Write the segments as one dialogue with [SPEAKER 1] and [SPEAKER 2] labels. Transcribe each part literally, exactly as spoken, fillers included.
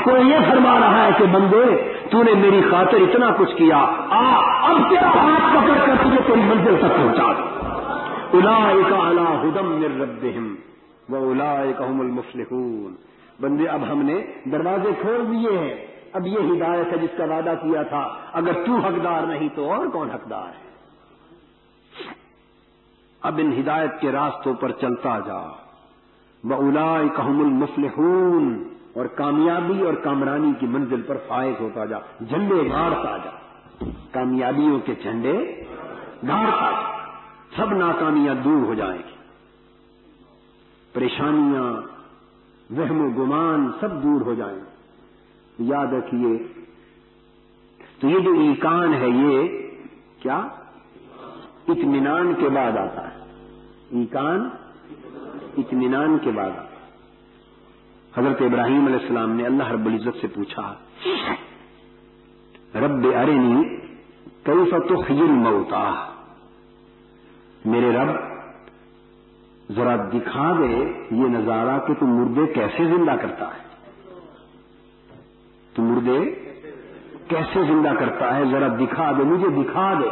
[SPEAKER 1] تو یہ فرما رہا ہے کہ بندے تو نے میری خاطر اتنا کچھ کیا، آ اب تیرا ہاتھ پکڑ کر تجھے تیری منزل تک پہنچا دوں۔ اولئک علی ھدی من ربہم واولئک ھم المفلحون۔ بندے اب ہم نے دروازے کھول دیے ہیں، اب یہ ہدایت ہے جس کا وعدہ کیا تھا، اگر تو حقدار نہیں تو اور کون حقدار ہے؟ اب ان ہدایت کے راستوں پر چلتا جا، وَأُولَئِكَ هُمُ الْمُفْلِحُونَ، اور کامیابی اور کامرانی کی منزل پر فائز ہوتا جا، جھنڈے گاڑتا جا، کامیابیوں کے جھنڈے گاڑتا جا، سب ناکامیاں دور ہو جائیں گی، پریشانیاں، وہم و گمان سب دور ہو جائیں گے۔ یاد رکھیے، تو یہ جو ایقان ہے یہ کیا اطمینان کے بعد آتا ہے، ایقان اطمینان کے بعد آتا ہے۔ حضرت ابراہیم علیہ السلام نے اللہ رب العزت سے پوچھا، رب ارنی کیف تحیی الموتى، میرے رب ذرا دکھا دے یہ نظارہ کہ تو مردے کیسے زندہ کرتا ہے، تو مردے کیسے زندہ کرتا ہے، ذرا دکھا دے، مجھے دکھا دے۔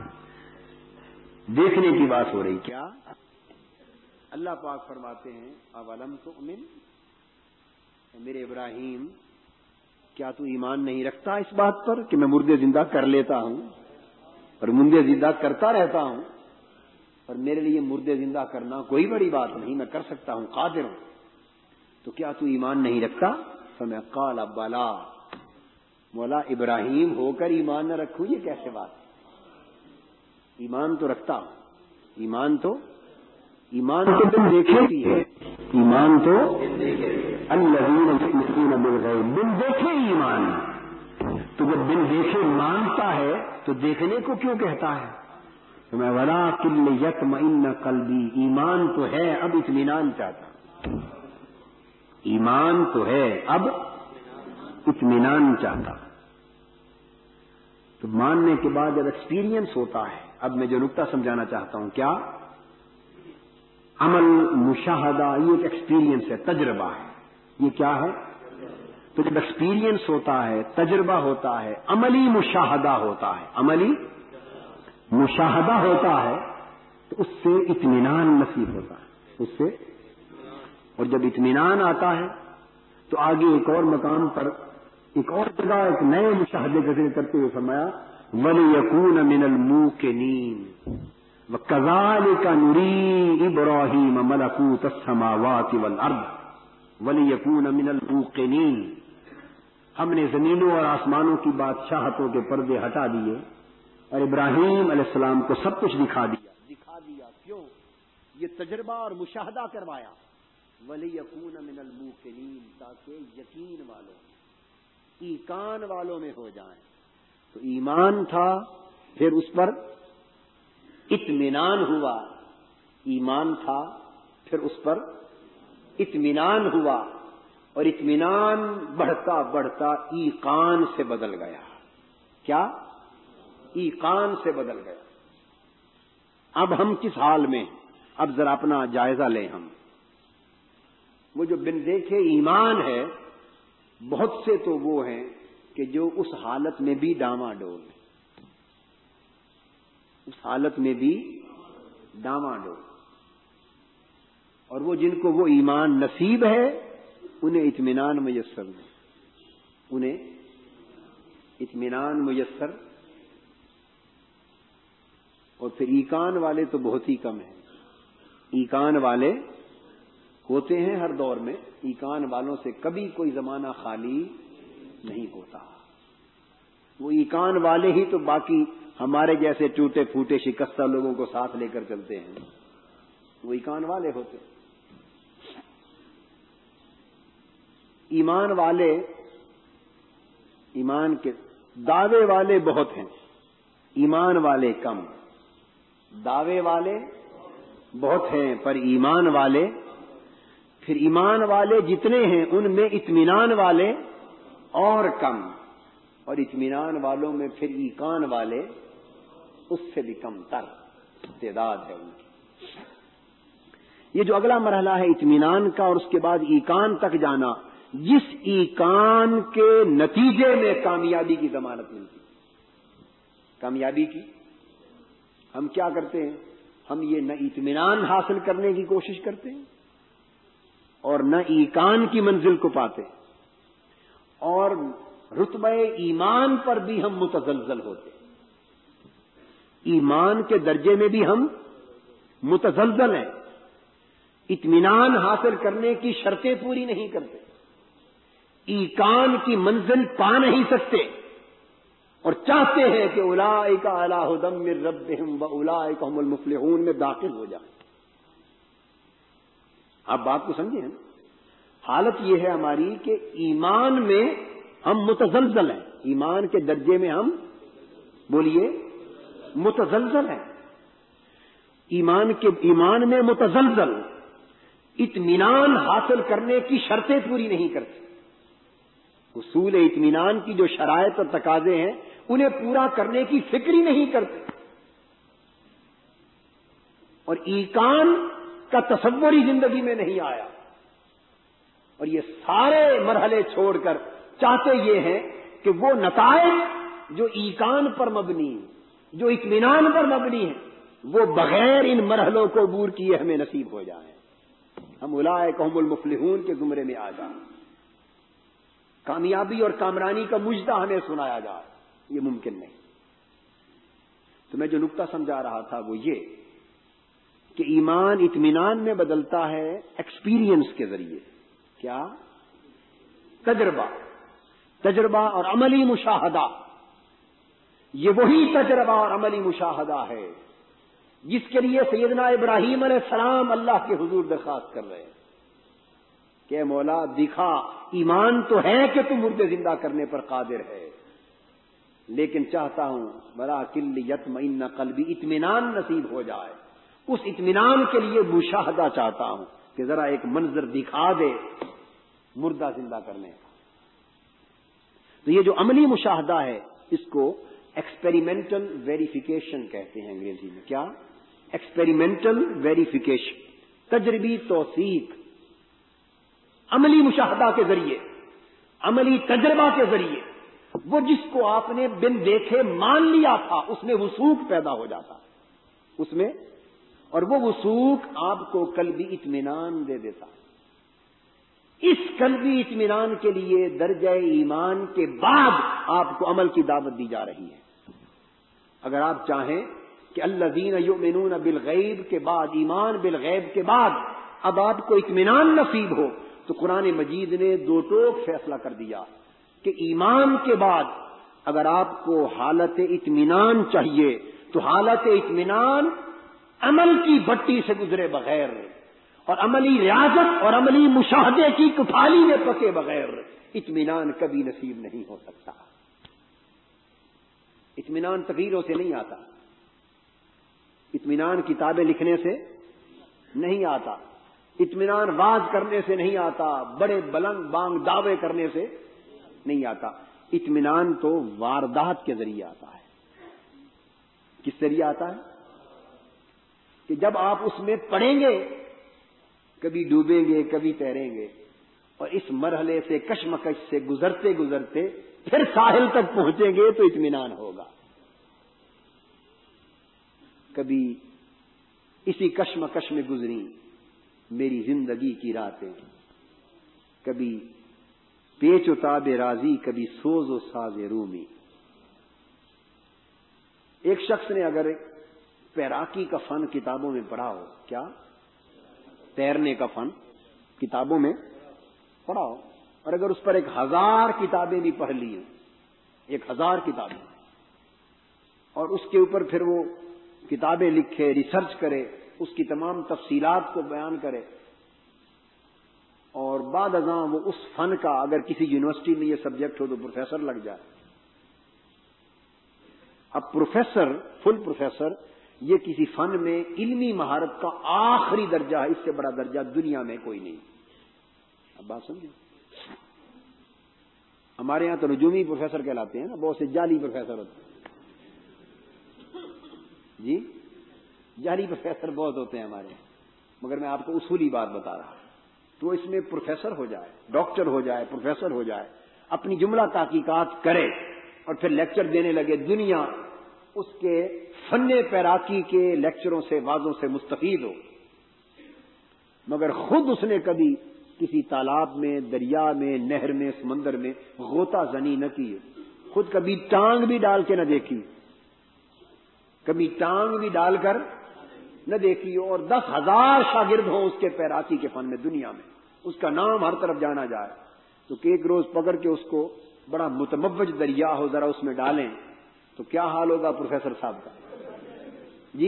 [SPEAKER 1] دیکھنے کی بات ہو رہی، کیا اللہ پاک فرماتے ہیں اولم تؤمن، میرے ابراہیم کیا تو ایمان نہیں رکھتا اس بات پر کہ میں مردے زندہ کر لیتا ہوں اور مردے زندہ کرتا رہتا ہوں، اور میرے لیے مردے زندہ کرنا کوئی بڑی بات نہیں، میں کر سکتا ہوں، قادر ہوں، تو کیا تو ایمان نہیں رکھتا؟ فمن قال بلا، مولا ابراہیم ہو کر ایمان نہ رکھوں یہ کیسے بات ہے؟ ایمان تو رکھتا ہوں، ایمان تو ایمان تو بن دیکھے بھی ہے، ایمان تو الذین یؤمنون بالغیب، بن دیکھے ایمان، تو جب بن دیکھے مانتا ہے تو دیکھنے کو کیوں کہتا ہے؟ تو میں ولکن لیطمئن قلبی، ایمان تو ہے اب اطمینان چاہتا، ایمان تو ہے اب اطمینان چاہتا۔ تو ماننے کے بعد جب ایکسپیرینس ہوتا ہے، اب میں جو نقطہ سمجھانا چاہتا ہوں، کیا عمل مشاہدہ، یہ ایک ایکسپیرینس ہے، تجربہ ہے، یہ کیا ہے؟ تو جب ایکسپیرینس ہوتا ہے، تجربہ ہوتا ہے، عملی مشاہدہ ہوتا ہے، عملی مشاہدہ ہوتا ہے، تو اس سے اطمینان نصیب ہوتا ہے، اس سے، اور جب اطمینان آتا ہے تو آگے ایک اور مقام پر ایک اور جگہ ایک نئے مشاہدے کا ذکر کرتے ہوئے فرمایا وَلِيَكُونَ مِنَ الْمُوقِنِينَ وَكَذَلِكَ نُرِي إِبْرَاهِيمَ مَلَكُوتَ السَّمَاوَاتِ وَالْأَرْضِ وَلِيَكُونَ مِنَ الْمُوقِنِينَ، ہم نے زمینوں اور آسمانوں کی بادشاہتوں کے پردے ہٹا دیے اور ابراہیم علیہ السلام کو سب کچھ دکھا دیا۔ دکھا دیا کیوں؟ یہ تجربہ اور مشاہدہ کروایا، وَلِيَكُونَ مِنَ الْمُوقِنِينَ، تاکہ یقین والوں، ایقان والوں میں ہو جائیں۔ تو ایمان تھا، پھر اس پر اطمینان ہوا، ایمان تھا، پھر اس پر اطمینان ہوا، اور اطمینان بڑھتا بڑھتا ایقان سے بدل گیا۔ کیا؟ ایقان سے بدل گیا۔ اب ہم کس حال میں؟ اب ذرا اپنا جائزہ لیں ہم۔ وہ جو بن دیکھے ایمان ہے، بہت سے تو وہ ہیں کہ جو اس حالت میں بھی ڈاواڈول ہیں، اس حالت میں بھی ڈاواڈول، اور وہ جن کو وہ ایمان نصیب ہے انہیں اطمینان میسر نہیں، انہیں اطمینان میسر، اور پھر ایقان والے تو بہت ہی کم ہیں۔ ایقان والے ہوتے ہیں ہر دور میں، ایقان والوں سے کبھی کوئی زمانہ خالی نہیں ہوتا۔ وہ ایقان والے ہی تو باقی ہمارے جیسے ٹوٹے پھوٹے شکستہ لوگوں کو ساتھ لے کر چلتے ہیں، وہ ایقان والے ہوتے۔ ایمان والے، ایمان کے دعوے والے بہت ہیں، ایمان والے کم، دعوے والے بہت ہیں پر ایمان والے، پھر ایمان والے جتنے ہیں ان میں اطمینان والے اور کم، اور اطمینان والوں میں پھر ایقان والے اس سے بھی کم تر تعداد ہے ان کی۔ یہ جو اگلا مرحلہ ہے اطمینان کا اور اس کے بعد ایقان تک جانا، جس ایقان کے نتیجے میں کامیابی کی ضمانت ملتی. کامیابی کی ہم کیا کرتے ہیں؟ ہم یہ نہ اطمینان حاصل کرنے کی کوشش کرتے ہیں اور نہ ایقان کی منزل کو پاتے، اور رتبہ ایمان پر بھی ہم متزلزل ہوتے. ایمان کے درجے میں بھی ہم متزلزل ہیں، اطمینان حاصل کرنے کی شرطیں پوری نہیں کرتے، ایقان کی منزل پا نہیں سکتے، اور چاہتے ہیں کہ اولئک علی ھدی من ربہم واولئک ھم المفلحون میں داخل ہو جائیں. آپ بات کو سمجھیں نا؟ حالت یہ ہے ہماری کہ ایمان میں ہم متزلزل ہیں، ایمان کے درجے میں ہم بولیے متزلزل ہیں، ایمان کے ایمان میں متزلزل، اطمینان حاصل کرنے کی شرطیں پوری نہیں کرتے. حصول اطمینان کی جو شرائط اور تقاضے ہیں انہیں پورا کرنے کی فکر ہی نہیں کرتے، اور ایقان کا تصور ہی زندگی میں نہیں آیا. اور یہ سارے مرحلے چھوڑ کر چاہتے یہ ہیں کہ وہ نتائج جو ایقان پر مبنی ہیں، جو اطمینان پر مبنی ہیں، وہ بغیر ان مرحلوں کو عبور کیے ہمیں نصیب ہو جائیں، ہم اولئک ھم المفلحون کے زمرے میں آ جائیں، کامیابی اور کامرانی کا مجدہ ہمیں سنایا جائے. یہ ممکن نہیں. تو میں جو نقطہ سمجھا رہا تھا وہ یہ کہ ایمان اطمینان میں بدلتا ہے ایکسپیرینس کے ذریعے. کیا؟ تجربہ تجربہ اور عملی مشاہدہ. یہ وہی تجربہ اور عملی مشاہدہ ہے جس کے لیے سیدنا ابراہیم علیہ السلام اللہ کے حضور درخواست کر رہے ہیں کہ اے مولا دکھا، ایمان تو ہے کہ تم مردے زندہ کرنے پر قادر ہے، لیکن چاہتا ہوں بلا کل یطمئن قلبی، اطمینان نصیب ہو جائے. اس اطمینان کے لیے مشاہدہ چاہتا ہوں کہ ذرا ایک منظر دکھا دے مردہ زندہ کرنے کا. تو یہ جو عملی مشاہدہ ہے اس کو ایکسپیریمنٹل ویریفیکیشن کہتے ہیں انگریزی میں. کیا؟ ایکسپیریمنٹل ویریفیکیشن، تجربی توثیق. عملی مشاہدہ کے ذریعے، عملی تجربہ کے ذریعے وہ جس کو آپ نے بن دیکھے مان لیا تھا اس میں وثوق پیدا ہو جاتا اس میں، اور وہ وثوق آپ کو قلبی اطمینان دے دیتا. اس قلبی اطمینان کے لیے درجہ ایمان کے بعد آپ کو عمل کی دعوت دی جا رہی ہے. اگر آپ چاہیں کہ الذین یؤمنون بالغیب کے بعد، ایمان بالغیب کے بعد اب آپ کو اطمینان نصیب ہو، تو قرآن مجید نے دو ٹوک فیصلہ کر دیا کہ ایمان کے بعد اگر آپ کو حالت اطمینان چاہیے تو حالت اطمینان عمل کی بٹی سے گزرے بغیر اور عملی ریاضت اور عملی مشاہدے کی کفالی میں پکے بغیر اطمینان کبھی نصیب نہیں ہو سکتا. اطمینان تقریروں سے نہیں آتا، اطمینان کتابیں لکھنے سے نہیں آتا، اطمینان واز کرنے سے نہیں آتا، بڑے بلند بانگ دعوے کرنے سے نہیں آتا. اطمینان تو واردات کے ذریعے آتا ہے. کس ذریعے آتا ہے؟ کہ جب آپ اس میں پڑیں گے کبھی ڈوبیں گے کبھی تیریں گے، اور اس مرحلے سے کشمکش سے گزرتے گزرتے پھر ساحل تک پہنچیں گے تو اطمینان ہوگا. کبھی اسی کشمکش میں گزری میری زندگی کی راتیں، کبھی پیچ و تاب راضی، کبھی سوز و ساز رومی. ایک شخص نے اگر تیراکی کا فن کتابوں میں پڑھا ہو، کیا؟ تیرنے کا فن کتابوں میں پڑھا ہو، اور اگر اس پر ایک ہزار کتابیں بھی پڑھ لی ہیں، ایک ہزار کتابیں، اور اس کے اوپر پھر وہ کتابیں لکھے، ریسرچ کرے، اس کی تمام تفصیلات کو بیان کرے، اور بعد ازاں وہ اس فن کا اگر کسی یونیورسٹی میں یہ سبجیکٹ ہو تو پروفیسر لگ جائے. اب پروفیسر، فل پروفیسر، یہ کسی فن میں علمی مہارت کا آخری درجہ ہے، اس سے بڑا درجہ دنیا میں کوئی نہیں. اب بات سمجھیں. ہمارے یہاں تو نجومی پروفیسر کہلاتے ہیں نا، بہت سے جعلی پروفیسر ہوتے ہیں. جی جعلی پروفیسر بہت ہوتے ہیں ہمارے یہاں، مگر میں آپ کو اصولی بات بتا رہا ہوں. تو اس میں پروفیسر ہو جائے، ڈاکٹر ہو جائے، پروفیسر ہو جائے، اپنی جملہ تحقیقات کرے اور پھر لیکچر دینے لگے، دنیا اس کے فن پیراکی کے لیکچروں سے، وعظوں سے مستفید ہو، مگر خود اس نے کبھی کسی تالاب میں، دریا میں، نہر میں، سمندر میں غوطہ زنی نہ کی، خود کبھی ٹانگ بھی ڈال کے نہ دیکھی، کبھی ٹانگ بھی ڈال کر نہ دیکھی، اور دس ہزار شاگرد ہوں اس کے پیراکی کے فن میں دنیا میں، اس کا نام ہر طرف جانا جائے، تو کہ ایک روز پکڑ کے اس کو بڑا متموج دریا ہو، ذرا اس میں ڈالیں تو کیا حال ہوگا پروفیسر صاحب کا؟ جی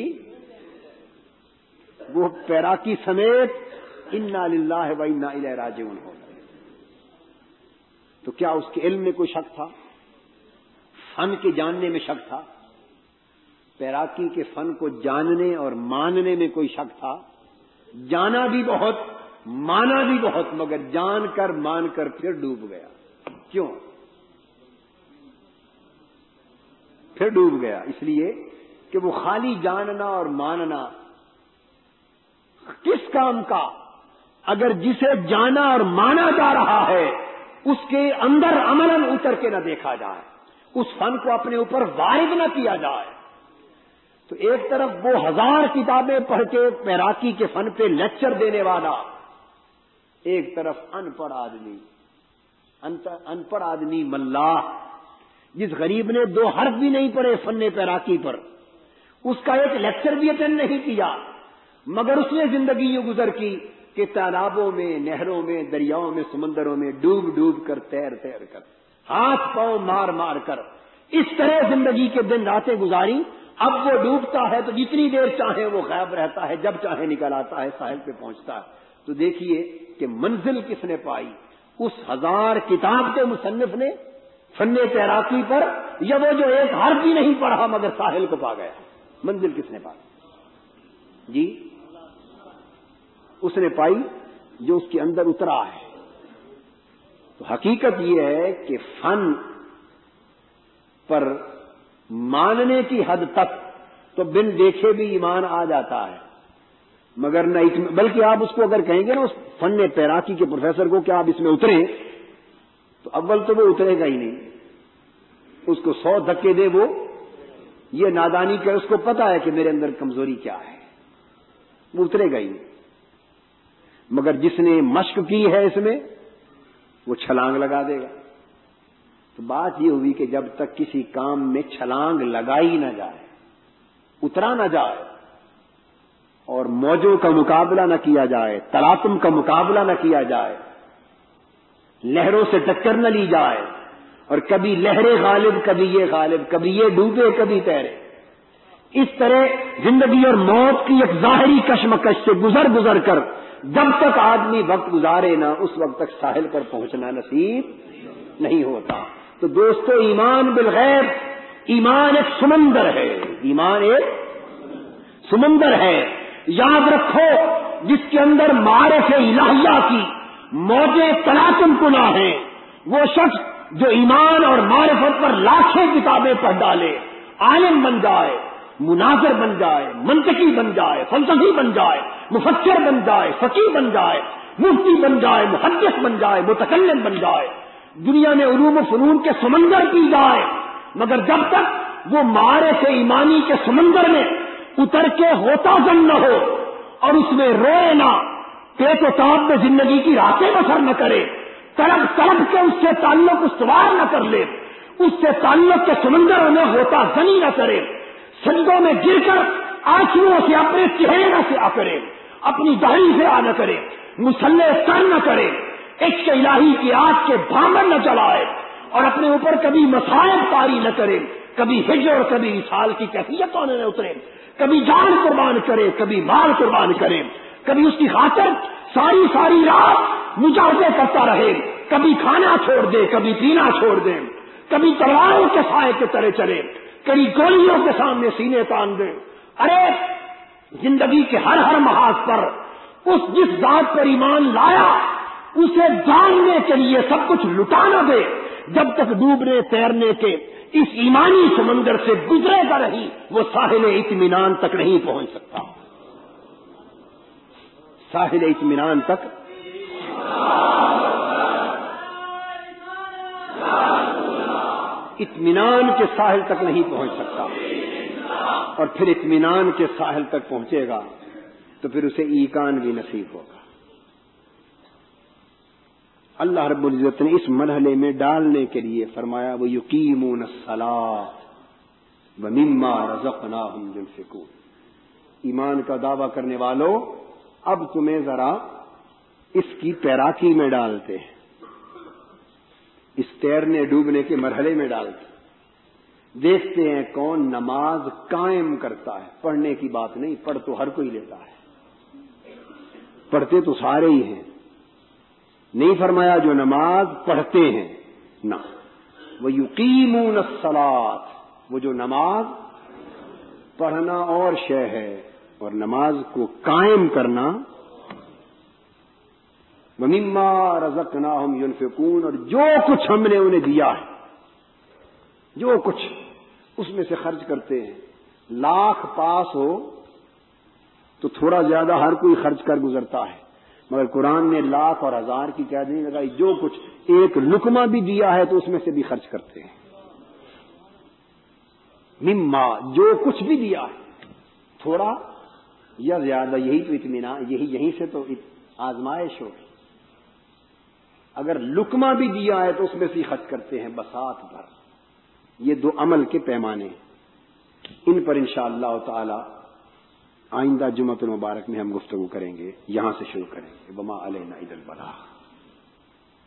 [SPEAKER 1] وہ پیراکی سمیت انا للہ و انا الیہ راجعون ہو گئے۔ تو کیا اس کے علم میں کوئی شک تھا؟ فن کے جاننے میں شک تھا؟ پیراکی کے فن کو جاننے اور ماننے میں کوئی شک تھا؟ جانا بھی بہت، مانا بھی بہت، مگر جان کر مان کر پھر ڈوب گیا۔ کیوں پھر ڈوب گیا؟ اس لیے کہ وہ خالی جاننا اور ماننا کس کام کا، اگر جسے جانا اور مانا جا رہا ہے اس کے اندر عملاً اتر کے نہ دیکھا جائے، اس فن کو اپنے اوپر وارد نہ کیا جائے، تو ایک طرف وہ ہزار کتابیں پڑھ کے پیراکی کے فن پہ لیکچر دینے والا، ایک طرف ان پڑھ آدمی، ان پڑھ آدمی ملاح، جس غریب نے دو حرف بھی نہیں پڑھے فن پیراکی پر، اس کا ایک لیکچر بھی اٹینڈ نہیں کیا، مگر اس نے زندگی یوں گزر کی کہ تالابوں میں، نہروں میں، دریاؤں میں، سمندروں میں ڈوب ڈوب کر، تیر تیر کر، ہاتھ پاؤں مار مار کر اس طرح زندگی کے دن راتیں گزاری۔ اب وہ ڈوبتا ہے تو جتنی دیر چاہے وہ غائب رہتا ہے، جب چاہے نکل آتا ہے، ساحل پہ پہنچتا ہے۔ تو دیکھیے کہ منزل کس نے پائی، اس ہزار کتاب کے مصنف نے فن تیراکی پر، یا وہ جو ایک حرف بھی نہیں پڑھا مگر ساحل کو پا گیا؟ منزل کس نے پائی؟ جی اس نے پائی جو اس کے اندر اترا ہے۔ تو حقیقت یہ ہے کہ فن پر ماننے کی حد تک تو بن دیکھے بھی ایمان آ جاتا ہے، مگر نہ اتنا، بلکہ آپ اس کو اگر کہیں گے نا اس فن تیراکی کے پروفیسر کو کہ آپ اس میں اتریں، تو اول تو وہ اترے گا ہی نہیں، اس کو سو دھکے دے وہ یہ نادانی کہ اس کو پتا ہے کہ میرے اندر کمزوری کیا ہے، وہ اترے گا ہی نہیں۔ مگر جس نے مشق کی ہے اس میں، وہ چھلانگ لگا دے گا۔ تو بات یہ ہوئی کہ جب تک کسی کام میں چھلانگ لگائی نہ جائے، اترا نہ جائے، اور موجوں کا مقابلہ نہ کیا جائے، تلاطم کا مقابلہ نہ کیا جائے، لہروں سے ٹکر نہ لی جائے، اور کبھی لہریں غالب، کبھی یہ غالب، کبھی یہ ڈوبے کبھی تیرے، اس طرح زندگی اور موت کی ایک ظاہری کشمکش سے گزر گزر کر جب تک آدمی وقت گزارے نہ، اس وقت تک ساحل پر پہنچنا نصیب نہیں ہوتا۔ تو دوستو، ایمان بالغیب، ایمان ایک سمندر ہے، ایمان ایک سمندر ہے، یاد رکھو، جس کے اندر معارف الہیہ کی موجیں تلاطم کنا ہیں، وہ شخص جو ایمان اور معرفت پر لاکھوں کتابیں پڑھ ڈالے، عالم بن جائے، مناظر بن جائے، منطقی بن جائے، فلسفی بن جائے، مفکر بن جائے، فقیہ بن جائے، مفتی بن جائے، محدث بن جائے، متکلم بن جائے، دنیا میں علوم و فنون کے سمندر پی جائے، مگر جب تک وہ معارف ایمانی کے سمندر میں اتر کے ہوتا زن نہ ہو اور اس میں روئے نہ، پیٹ و تاب میں زندگی کی راتیں بسر نہ کرے، طلب طلب کے اس سے تعلق استوار نہ کر لے، اس سے تعلق کے سمندروں میں ہوتا زنی نہ کرے، سجدوں میں گر کر آنسوؤں سے اپنے چہرے نہ سے آ کرے، اپنی داڑھی سے آ نہ کرے، مسلح سر نہ کرے، عشق الہی کی آگ کے دامن نہ چلائے، اور اپنے اوپر کبھی مصائب طاری نہ کرے، کبھی ہجر اور کبھی وصال کی کیفیت ہونے نہ اترے، کبھی جان قربان کرے، کبھی مال قربان کرے، کبھی اس کی خاطر ساری ساری رات مجاہدے کرتا رہے، کبھی کھانا چھوڑ دے، کبھی پینا چھوڑ دے، کبھی تلواروں کے سائے کے تلے چلے، کبھی گولیوں کے سامنے سینے تان دے۔ ارے زندگی کے ہر ہر محاذ پر اس جس ذات پر ایمان لایا اسے جاننے کے لیے سب کچھ لٹانا دے، جب تک ڈوبنے تیرنے کے اس ایمانی سمندر سے گزرے گا نہیں، وہ ساحل اطمینان تک نہیں پہنچ سکتا، ساحل اطمینان تک اطمینان کے ساحل تک نہیں پہنچ سکتا، اور پھر اطمینان کے ساحل تک پہنچے گا تو پھر اسے ایقان بھی نصیب ہوگا۔ اللہ رب العزت نے اس مرحلے میں ڈالنے کے لیے فرمایا وہ یقیمون الصلاۃ ومما رزقناہم ينفقون۔ ایمان کا دعویٰ کرنے والوں، اب تمہیں ذرا اس کی تیراکی میں ڈالتے ہیں، اس تیرنے ڈوبنے کے مرحلے میں ڈالتے ہیں، دیکھتے ہیں کون نماز قائم کرتا ہے۔ پڑھنے کی بات نہیں، پڑھ تو ہر کوئی لیتا ہے، پڑھتے تو سارے ہی ہیں، نہیں فرمایا جو نماز پڑھتے ہیں، نہ، وہ یقیمون الصلاۃ، وہ جو نماز پڑھنا اور شے ہے اور نماز کو قائم کرنا، وَمِمَّا رَزَقْنَاهُمْ يُنْفِقُونَ، اور جو کچھ ہم نے انہیں دیا ہے، جو کچھ اس میں سے خرچ کرتے ہیں۔ لاکھ پاس ہو تو تھوڑا زیادہ ہر کوئی خرچ کر گزرتا ہے، مگر قرآن نے لاکھ اور ہزار کی قید نہیں لگائی، جو کچھ ایک لقمہ بھی دیا ہے تو اس میں سے بھی خرچ کرتے ہیں۔ مما، جو کچھ بھی دیا ہے، تھوڑا یا زیادہ، یہی تو اطمینان، یہی یہیں سے تو آزمائش ہوگی۔ اگر لقمہ بھی دیا ہے تو اس میں سے خرچ کرتے ہیں بساط بھر۔ یہ دو عمل کے پیمانے، ان پر انشاءاللہ تعالی آئندہ جمعۃ المبارک میں ہم گفتگو کریں گے، یہاں سے شروع کریں گے۔ وما علینا الا البلاغ۔